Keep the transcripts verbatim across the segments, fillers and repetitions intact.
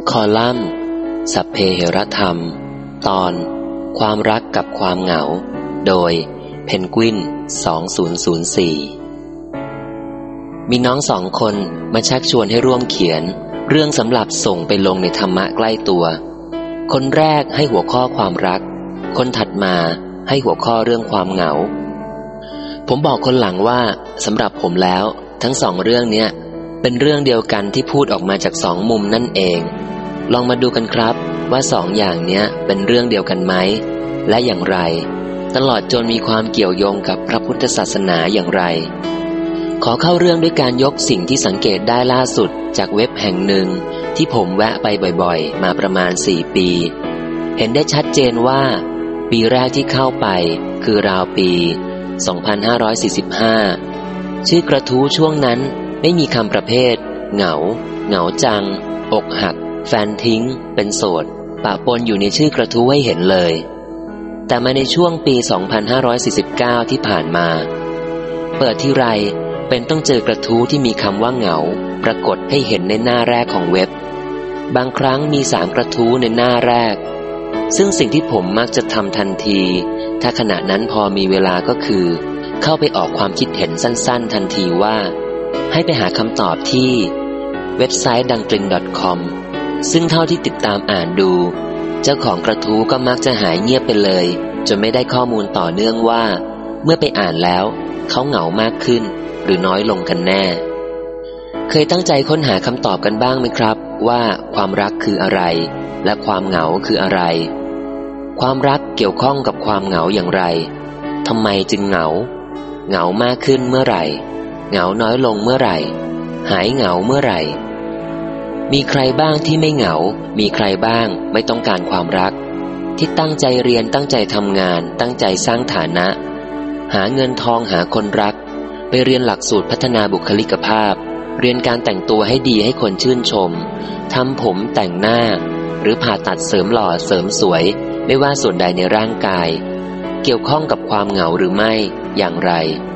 คอลัมน์สัพเพเหระธรรมตอนความรักกับความเหงาโดยเพนกวินสองพันสี่มีน้องสองคนมาชักชวนให้ร่วมเขียนเรื่องสำหรับส่งไปลงในธรรมะใกล้ตัวคนแรกให้หัวข้อความรักคนถัดมาให้หัวข้อเรื่องความเหงาผมบอกคนหลังว่าสำหรับผมแล้วทั้งสองเรื่องเนี้ยเป็นเรื่องเดียวกันที่พูดออกมาจากสองมุมนั่นเองลองมาดูกันครับว่าสองอย่างเนี้ยเป็นเรื่องเดียวกันไหมและอย่างไรตลอดจนมีความเกี่ยวโยงกับพระพุทธศาสนาอย่างไรขอเข้าเรื่องด้วยการยกสิ่งที่สังเกตได้ล่าสุดจากเว็บแห่งหนึ่งที่ผมแวะไปบ่อยๆมาประมาณสี่ปีเห็นได้ชัดเจนว่าปีแรกที่เข้าไปคือราวปีสองพันห้าร้อยสี่สิบห้าชื่อกระทู้ช่วงนั้นไม่มีคำประเภทเหงาเหงาจังอกหักแฟนทิ้งเป็นโสดปะปนอยู่ในชื่อกระทู้ให้เห็นเลยแต่มาในช่วงปีสองพันห้าร้อยสี่สิบเก้าที่ผ่านมาเปิดที่ไรเป็นต้องเจอกระทู้ที่มีคำว่าเหงาปรากฏให้เห็นในหน้าแรกของเว็บบางครั้งมีสามกระทู้ในหน้าแรกซึ่งสิ่งที่ผมมักจะทำทันทีถ้าขณะนั้นพอมีเวลาก็คือเข้าไปออกความคิดเห็นสั้นๆทันทีว่าให้ไปหาคำตอบที่เว็บไซต์ ดังตริง ดอท คอม ซึ่งเท่าที่ติดตามอ่านดูเจ้าของกระทู้ก็มักจะหายเงียบไปเลยจนไม่ได้ข้อมูลต่อเนื่องว่าเมื่อไปอ่านแล้วเขาเหงามากขึ้นหรือน้อยลงกันแน่เคยตั้งใจค้นหาคำตอบกันบ้างไหมครับว่าความรักคืออะไรและความเหงาคืออะไรความรักเกี่ยวข้องกับความเหงาอย่างไรทำไมจึงเหงาเหงามากขึ้นเมื่อไหร่เหงาน้อยลงเมื่อไหร่หายเหงาเมื่อไหร่มีใครบ้างที่ไม่เหงามีใครบ้างไม่ต้องการความรักที่ตั้งใจเรียนตั้งใจทำงานตั้งใจสร้างฐานะหาเงินทองหาคนรักไปเรียนหลักสูตรพัฒนาบุคลิกภาพเรียนการแต่งตัวให้ดีให้คนชื่นชมทำผมแต่งหน้าหรือผ่าตัดเสริมหล่อเสริมสวยไม่ว่าส่วนใดในร่างกายเกี่ยวข้องกับความเหงาหรือไม่อย่างไร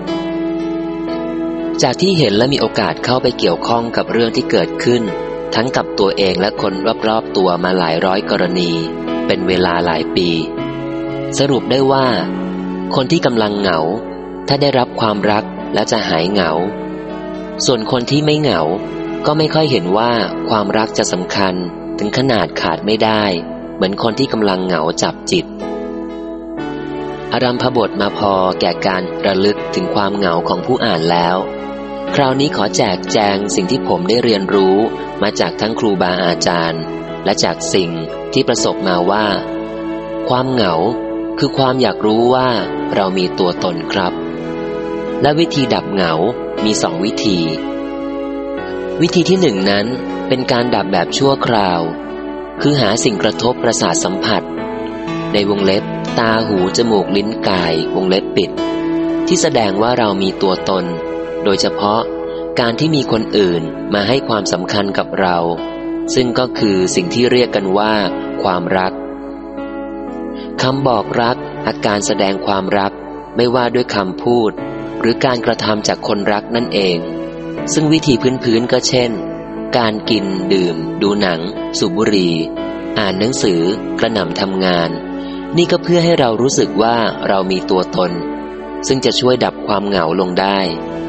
จากที่เห็นและมีโอกาสเข้าไปเกี่ยวข้องกับเรื่องที่เกิดขึ้นทั้งกับตัวเองและคนรอบๆตัวมาหลายร้อยกรณีเป็นเวลาหลายปีสรุปได้ว่าคนที่กำลังเหงาถ้าได้รับความรักแล้วจะหายเหงาส่วนคนที่ไม่เหงาก็ไม่ค่อยเห็นว่าความรักจะสำคัญถึงขนาดขาดไม่ได้เหมือนคนที่กำลังเหงาจับจิตอารัมภบทมาพอแก่การระลึกถึงความเหงาของผู้อ่านแล้วคราวนี้ขอแจกแจงสิ่งที่ผมได้เรียนรู้มาจากทั้งครูบาอาจารย์และจากสิ่งที่ประสบมาว่าความเหงาคือความอยากรู้ว่าเรามีตัวตนครับและวิธีดับเหงามีสองวิธีวิธีที่หนึ่งนั้นเป็นการดับแบบชั่วคราวคือหาสิ่งกระทบประสาทสัมผัสในวงเล็บตาหูจมูกลิ้นกายวงเล็บปิดที่แสดงว่าเรามีตัวตนโดยเฉพาะการที่มีคนอื่นมาให้ความสำคัญกับเราซึ่งก็คือสิ่งที่เรียกกันว่าความรักคำบอกรักอาการแสดงความรักไม่ว่าด้วยคำพูดหรือการกระทำจากคนรักนั่นเองซึ่งวิธีพื้นๆก็เช่นการกินดื่มดูหนังสูบบุหรี่อ่านหนังสือกระหน่ำทำงานนี่ก็เพื่อให้เรารู้สึกว่าเรามีตัวตนซึ่งจะช่วยดับความเหงาลงได้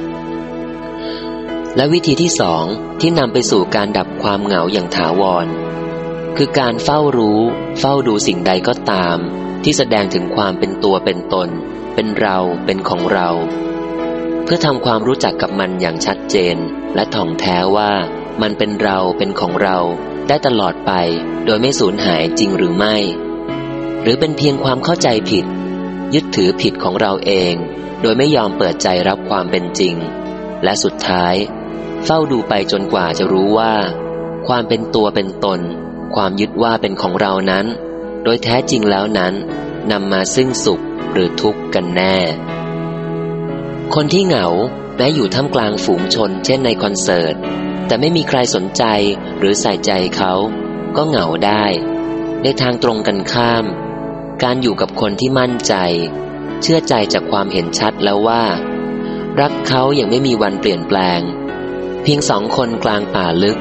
และวิธีที่สองที่นำไปสู่การดับความเหงาอย่างถาวรคือการเฝ้ารู้เฝ้าดูสิ่งใดก็ตามที่แสดงถึงความเป็นตัวเป็นตนเป็นเราเป็นของเราเพื่อทำความรู้จักกับมันอย่างชัดเจนและถ่องแท้ว่ามันเป็นเราเป็นของเราได้ตลอดไปโดยไม่สูญหายจริงหรือไม่หรือเป็นเพียงความเข้าใจผิดยึดถือผิดของเราเองโดยไม่ยอมเปิดใจรับความเป็นจริงและสุดท้ายเฝ้าดูไปจนกว่าจะรู้ว่าความเป็นตัวเป็นตนความยึดว่าเป็นของเรานั้นโดยแท้จริงแล้วนั้นนำมาซึ่งสุขหรือทุกข์กันแน่คนที่เหงาแม้อยู่ท่ามกลางฝูงชนเช่นในคอนเสิร์ตแต่ไม่มีใครสนใจหรือใส่ใจเขาก็เหงาได้ในทางตรงกันข้ามการอยู่กับคนที่มั่นใจเชื่อใจจากความเห็นชัดแล้วว่ารักเขาอย่างไม่มีวันเปลี่ยนแปลงเพียงสองคนกลางป่าลึก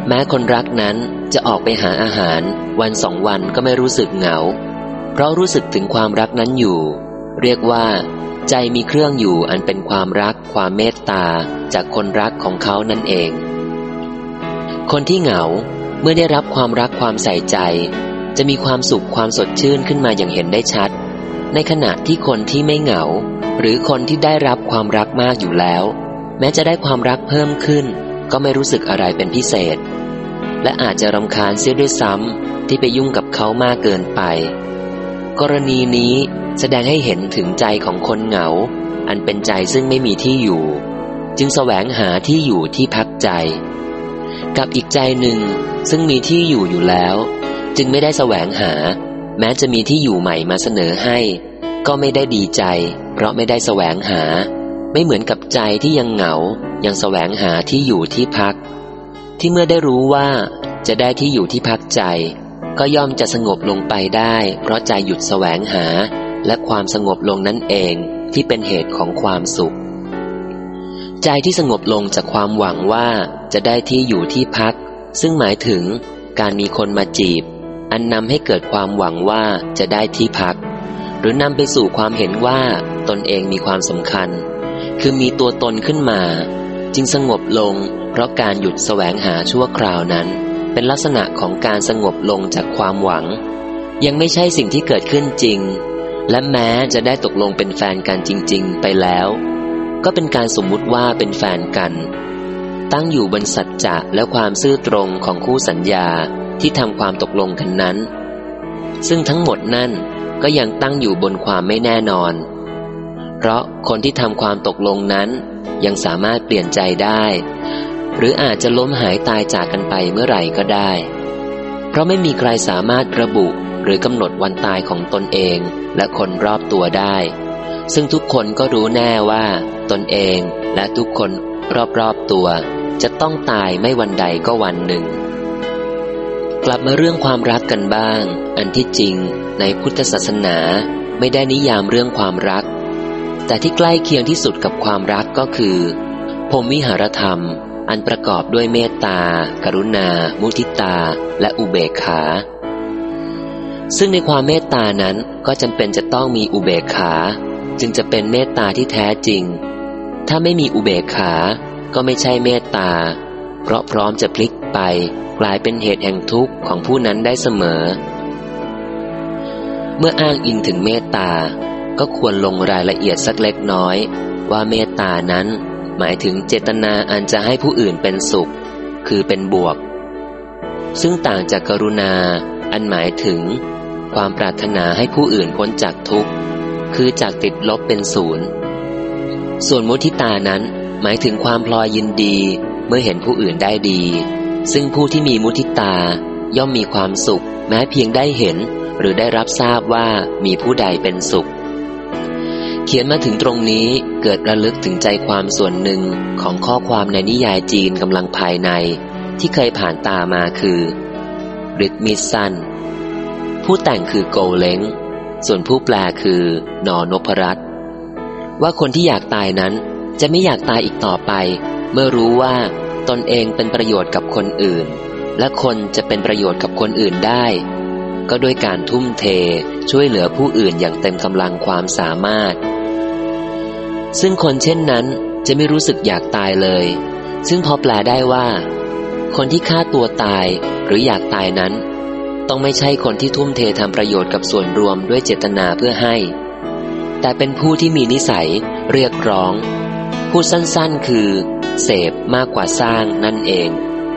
แม้คนรักนั้นจะออกไปหาอาหารวันสองวันก็ไม่รู้สึกเหงาเพราะรู้สึกถึงความรักนั้นอยู่เรียกว่าใจมีเครื่องอยู่อันเป็นความรักความเมตตาจากคนรักของเขานั่นเองคนที่เหงาเมื่อได้รับความรักความใส่ใจจะมีความสุขความสดชื่นขึ้นมาอย่างเห็นได้ชัดในขณะที่คนที่ไม่เหงาหรือคนที่ได้รับความรักมากอยู่แล้วแม้จะได้ความรักเพิ่มขึ้นก็ไม่รู้สึกอะไรเป็นพิเศษและอาจจะรำคาญเสียด้วยซ้ำที่ไปยุ่งกับเขามากเกินไปกรณีนี้แสดงให้เห็นถึงใจของคนเหงาอันเป็นใจซึ่งไม่มีที่อยู่จึงแสวงหาที่อยู่ที่พักใจกับอีกใจหนึ่งซึ่งมีที่อยู่อยู่แล้วจึงไม่ได้แสวงหาแม้จะมีที่อยู่ใหม่มาเสนอให้ก็ไม่ได้ดีใจเพราะไม่ได้แสวงหาไม่เหมือนกับใจที่ยังเหงายังแสวงหาที่อยู่ที่พักที่เมื่อได้รู้ว่าจะได้ที่อยู่ที่พักใจก็ย่อมจะสงบลงไปได้เพราะใจหยุดแสวงหาและความสงบลงนั่นเองที่เป็นเหตุของความสุขใจที่สงบลงจากความหวังว่าจะได้ที่อยู่ที่พักซึ่งหมายถึงการมีคนมาจีบอันนำให้เกิดความหวังว่าจะได้ที่พักหรือนำไปสู่ความเห็นว่าตนเองมีความสำคัญคือมีตัวตนขึ้นมาจึงสงบลงเพราะการหยุดแสวงหาชั่วคราวนั้นเป็นลักษณะของการสงบลงจากความหวังยังไม่ใช่สิ่งที่เกิดขึ้นจริงและแม้จะได้ตกลงเป็นแฟนกันจริงๆไปแล้วก็เป็นการสมมุติว่าเป็นแฟนกันตั้งอยู่บนสัจจะและความซื่อตรงของคู่สัญญาที่ทำความตกลงกันนั้นซึ่งทั้งหมดนั่นก็ยังตั้งอยู่บนความไม่แน่นอนเพราะคนที่ทำความตกลงนั้นยังสามารถเปลี่ยนใจได้หรืออาจจะล้มหายตายจากกันไปเมื่อไหร่ก็ได้เพราะไม่มีใครสามารถระบุหรือกำหนดวันตายของตนเองและคนรอบตัวได้ซึ่งทุกคนก็รู้แน่ว่าตนเองและทุกคนรอบๆตัวจะต้องตายไม่วันใดก็วันหนึ่งกลับมาเรื่องความรักกันบ้างอันที่จริงในพุทธศาสนาไม่ได้นิยามเรื่องความรักแต่ที่ใกล้เคียงที่สุดกับความรักก็คือพรหมวิหารธรรมอันประกอบด้วยเมตตากรุณามุทิตาและอุเบกขาซึ่งในความเมตตานั้นก็จำเป็นจะต้องมีอุเบกขาจึงจะเป็นเมตตาที่แท้จริงถ้าไม่มีอุเบกขาก็ไม่ใช่เมตตาเพราะพร้อมจะพลิกไปกลายเป็นเหตุแห่งทุกข์ของผู้นั้นได้เสมอเมื่ออ้างอิงถึงเมตตาก็ควรลงรายละเอียดสักเล็กน้อยว่าเมตตานั้นหมายถึงเจตนาอันจะให้ผู้อื่นเป็นสุขคือเป็นบวกซึ่งต่างจากกรุณาอันหมายถึงความปรารถนาให้ผู้อื่นพ้นจากทุกข์คือจากติดลบเป็นศูนย์ส่วนมุทิตานั้นหมายถึงความพลอยยินดีเมื่อเห็นผู้อื่นได้ดีซึ่งผู้ที่มีมุทิตาย่อมมีความสุขแม้เพียงได้เห็นหรือได้รับทราบว่ามีผู้ใดเป็นสุขเขียนมาถึงตรงนี้เกิดระลึกถึงใจความส่วนหนึ่งของข้อความในนิยายจีนกำลังภายในที่เคยผ่านตามาคือริทมิตซันผู้แต่งคือโกเล้งส่วนผู้แปลคือนนพรัตน์ว่าคนที่อยากตายนั้นจะไม่อยากตายอีกต่อไปเมื่อรู้ว่าตนเองเป็นประโยชน์กับคนอื่นและคนจะเป็นประโยชน์กับคนอื่นได้ก็ด้วยการทุ่มเทช่วยเหลือผู้อื่นอย่างเต็มกำลังความสามารถซึ่งคนเช่นนั้นจะไม่รู้สึกอยากตายเลยซึ่งพอแปลได้ว่าคนที่ฆ่าตัวตายหรืออยากตายนั้นต้องไม่ใช่คนที่ทุ่มเททำประโยชน์กับส่วนรวมด้วยเจตนาเพื่อให้แต่เป็นผู้ที่มีนิสัยเรียกร้องพูดสั้นๆคือเสพมากกว่าสร้างนั่นเอง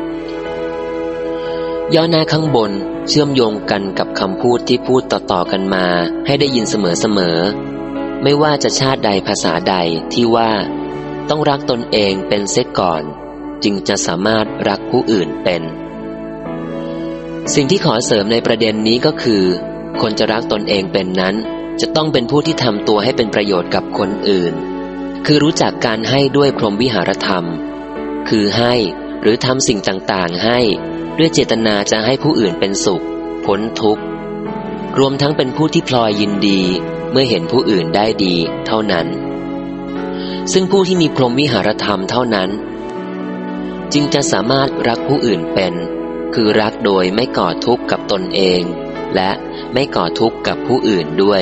ย่อหน้าข้างบนเชื่อมโยงกันกับคำพูดที่พูดต่อๆกันมาให้ได้ยินเสมอๆไม่ว่าจะชาติใดภาษาใดที่ว่าต้องรักตนเองเป็นเสียก่อนจึงจะสามารถรักผู้อื่นเป็นสิ่งที่ขอเสริมในประเด็นนี้ก็คือคนจะรักตนเองเป็นนั้นจะต้องเป็นผู้ที่ทำตัวให้เป็นประโยชน์กับคนอื่นคือรู้จักการให้ด้วยพรหมวิหารธรรมคือให้หรือทำสิ่งต่างๆให้ด้วยเจตนาจะให้ผู้อื่นเป็นสุขพ้นทุกข์รวมทั้งเป็นผู้ที่พลอยยินดีเมื่อเห็นผู้อื่นได้ดีเท่านั้นซึ่งผู้ที่มีพรหมวิหารธรรมเท่านั้นจึงจะสามารถรักผู้อื่นเป็นคือรักโดยไม่ก่อทุกข์กับตนเองและไม่ก่อทุกข์กับผู้อื่นด้วย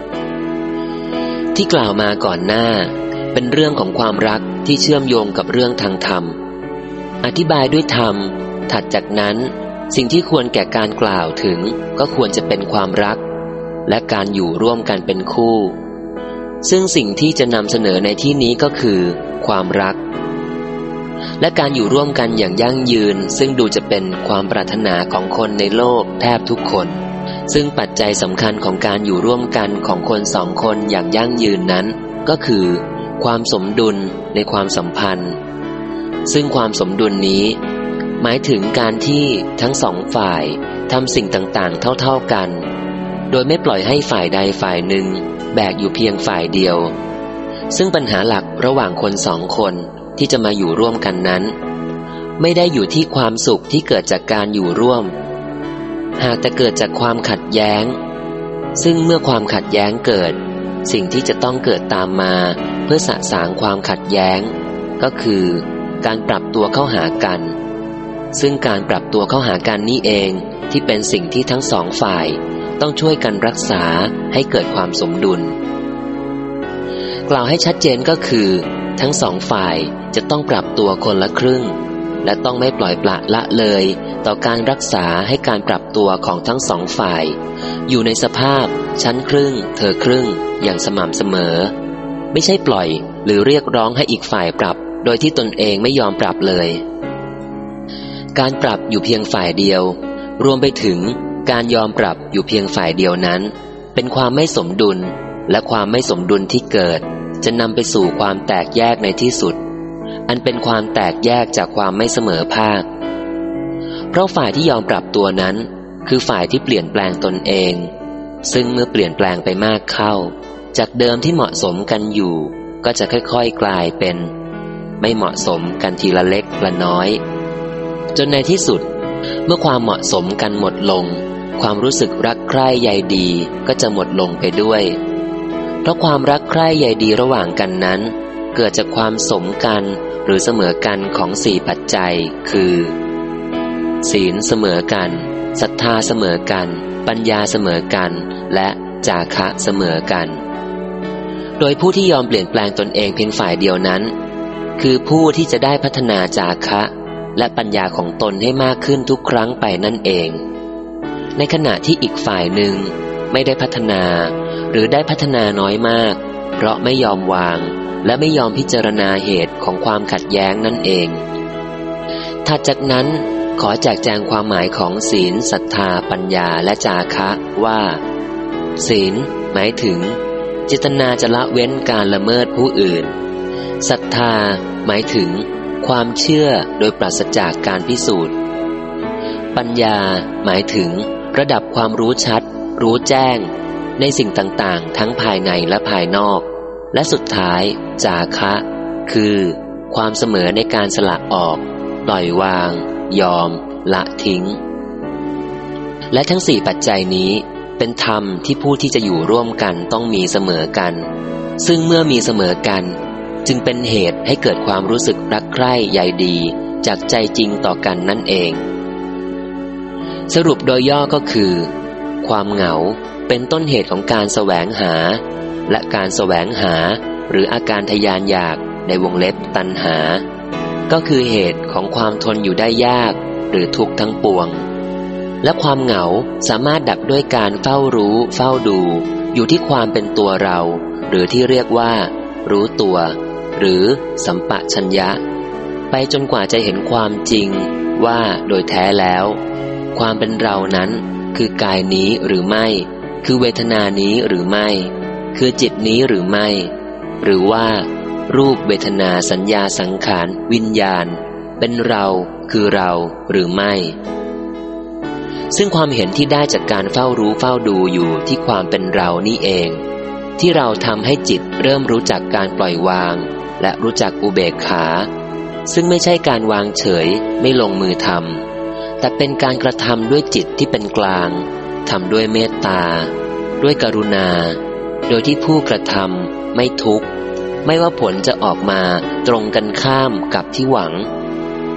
ที่กล่าวมาก่อนหน้าเป็นเรื่องของความรักที่เชื่อมโยงกับเรื่องทางธรรมอธิบายด้วยธรรมถัดจากนั้นสิ่งที่ควรแก่การกล่าวถึงก็ควรจะเป็นความรักและการอยู่ร่วมกันเป็นคู่ซึ่งสิ่งที่จะนำเสนอในที่นี้ก็คือความรักและการอยู่ร่วมกันอย่างยั่งยืนซึ่งดูจะเป็นความปรารถนาของคนในโลกแทบทุกคนซึ่งปัจจัยสำคัญของการอยู่ร่วมกันของคนสองคนอย่างยั่งยืนนั้นก็คือความสมดุลในความสัมพันธ์ซึ่งความสมดุลนี้หมายถึงการที่ทั้งสองฝ่ายทำสิ่งต่างๆเท่าๆกันโดยไม่ปล่อยให้ฝ่ายใดฝ่ายหนึ่งแบกอยู่เพียงฝ่ายเดียวซึ่งปัญหาหลักระหว่างคนสองคนที่จะมาอยู่ร่วมกันนั้นไม่ได้อยู่ที่ความสุขที่เกิดจากการอยู่ร่วมหากแต่เกิดจากความขัดแย้งซึ่งเมื่อความขัดแย้งเกิดสิ่งที่จะต้องเกิดตามมาเพื่อสะสางความขัดแย้งก็คือการปรับตัวเข้าหากันซึ่งการปรับตัวเข้าหากันนี่เองที่เป็นสิ่งที่ทั้งสองฝ่ายต้องช่วยกันรักษาให้เกิดความสมดุลกล่าวให้ชัดเจนก็คือทั้งสองฝ่ายจะต้องปรับตัวคนละครึ่งและต้องไม่ปล่อยปละละเลยต่อการรักษาให้การปรับตัวของทั้งสองฝ่ายอยู่ในสภาพฉันครึ่งเธอครึ่งอย่างสม่ำเสมอไม่ใช่ปล่อยหรือเรียกร้องให้อีกฝ่ายปรับโดยที่ตนเองไม่ยอมปรับเลยการปรับอยู่เพียงฝ่ายเดียวรวมไปถึงการยอมปรับอยู่เพียงฝ่ายเดียวนั้นเป็นความไม่สมดุลและความไม่สมดุลที่เกิดจะนำไปสู่ความแตกแยกในที่สุดอันเป็นความแตกแยกจากความไม่เสมอภาคเพราะฝ่ายที่ยอมปรับตัวนั้นคือฝ่ายที่เปลี่ยนแปลงตนเองซึ่งเมื่อเปลี่ยนแปลงไปมากเข้าจากเดิมที่เหมาะสมกันอยู่ก็จะค่อยๆกลายเป็นไม่เหมาะสมกันทีละเล็กละน้อยจนในที่สุดเมื่อความเหมาะสมกันหมดลงความรู้สึกรักใคร่ใยดีก็จะหมดลงไปด้วยเพราะความรักใคร่ใยดีระหว่างกันนั้นเกิดจากความสมกันหรือเสมอกันของสี่ปัจจัยคือศีลเสมอกันศรัทธาเสมอกันปัญญาเสมอกันและจาคะเสมอกันโดยผู้ที่ยอมเปลี่ยนแปลงตนเองเพียงฝ่ายเดียวนั้นคือผู้ที่จะได้พัฒนาจาคะและปัญญาของตนให้มากขึ้นทุกครั้งไปนั่นเองในขณะที่อีกฝ่ายหนึ่งไม่ได้พัฒนาหรือได้พัฒนาน้อยมากเพราะไม่ยอมวางและไม่ยอมพิจารณาเหตุของความขัดแย้งนั่นเองถัดจากนั้นขอแจกแจงความหมายของศีลศรัทธาปัญญาและจาคะว่าศีลหมายถึงเจตนาจะละเว้นการละเมิดผู้อื่นศรัทธาหมายถึงความเชื่อโดยปราศจากการพิสูจน์ปัญญาหมายถึงระดับความรู้ชัดรู้แจ้งในสิ่งต่างๆทั้งภายในและภายนอกและสุดท้ายจาคะคือความเสมอในการสละออกปล่อยวางยอมละทิ้งและทั้งสี่ปัจจัยนี้เป็นธรรมที่ผู้ที่จะอยู่ร่วมกันต้องมีเสมอกันซึ่งเมื่อมีเสมอกันจึงเป็นเหตุให้เกิดความรู้สึกรักใคร่ใยดีจากใจจริงต่อกันนั่นเองสรุปโดยย่อก็คือความเหงาเป็นต้นเหตุของการแสวงหาและการแสวงหาหรืออาการทะยานอยากในวงเล็บตัณหาก็คือเหตุของความทนอยู่ได้ยากหรือทุกข์ทั้งปวงและความเหงาสามารถดับด้วยการเฝ้ารู้เฝ้าดูอยู่ที่ความเป็นตัวเราหรือที่เรียกว่ารู้ตัวหรือสัมปชัญญะไปจนกว่าจะเห็นความจริงว่าโดยแท้แล้วความเป็นเรานั้นคือกายนี้หรือไม่คือเวทนานี้หรือไม่คือจิตนี้หรือไม่หรือว่ารูปเวทนาสัญญาสังขารวิญญาณเป็นเราคือเราหรือไม่ซึ่งความเห็นที่ได้จากการเฝ้ารู้เฝ้าดูอยู่ที่ความเป็นเรานี่เองที่เราทำให้จิตเริ่มรู้จักการปล่อยวางและรู้จักอุเบกขาซึ่งไม่ใช่การวางเฉยไม่ลงมือทำแต่เป็นการกระทำด้วยจิตที่เป็นกลางทำด้วยเมตตาด้วยกรุณาโดยที่ผู้กระทำไม่ทุกข์ไม่ว่าผลจะออกมาตรงกันข้ามกับที่หวัง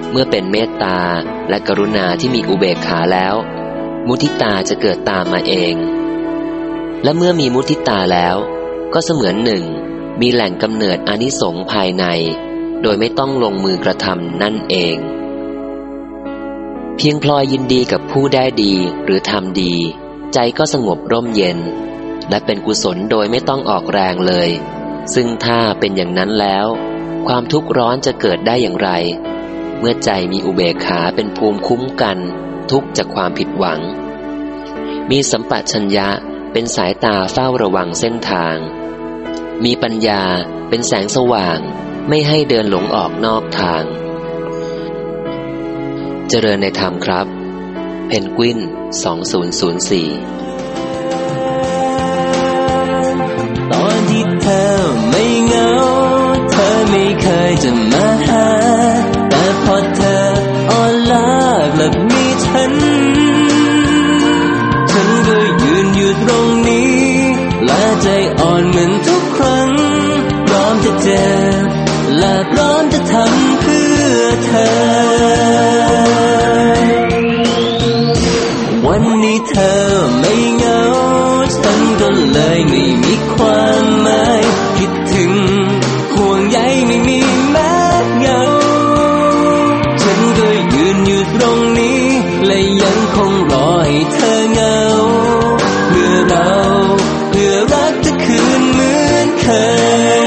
เมื่อเป็นเมตตาและกรุณาที่มีอุเบกขาแล้วมุทิตาจะเกิดตามมาเองและเมื่อมีมุทิตาแล้วก็เสมือนหนึ่งมีแหล่งกำเนิดอานิสงส์ภายในโดยไม่ต้องลงมือกระทำนั่นเองเพียงพลอยยินดีกับผู้ได้ดีหรือทำดีใจก็สงบร่มเย็นและเป็นกุศลโดยไม่ต้องออกแรงเลยซึ่งถ้าเป็นอย่างนั้นแล้วความทุกข์ร้อนจะเกิดได้อย่างไรเมื่อใจมีอุเบกขาเป็นภูมิคุ้มกันทุกข์จากความผิดหวังมีสัมปชัญญะเป็นสายตาเฝ้าระวังเส้นทางมีปัญญาเป็นแสงสว่างไม่ให้เดินหลงออกนอกทางเจริญในธรรมครับเพนกวินสองพันสี่ตอนที่เธอไม่เหงาเธอไม่เคยจะมาหาแต่พอเธออ่อนล้ากลับมีฉันฉันก็ยืนอยู่ตรงนี้และใจอ่อนเหมือนทุกครั้งพร้อมจะเจ็บและพร้อมจะทำเพื่อเธอวันนี้เธอไม่เหงาฉันก็เลยไม่มีความหมายคิดถึงห่วงใยไม่มีแม้เงาฉันก็ยืนอยู่ตรงนี้และยังคงรอให้เธอเหงาเพื่อเราเพื่อรักจะคืนเหมือนเคย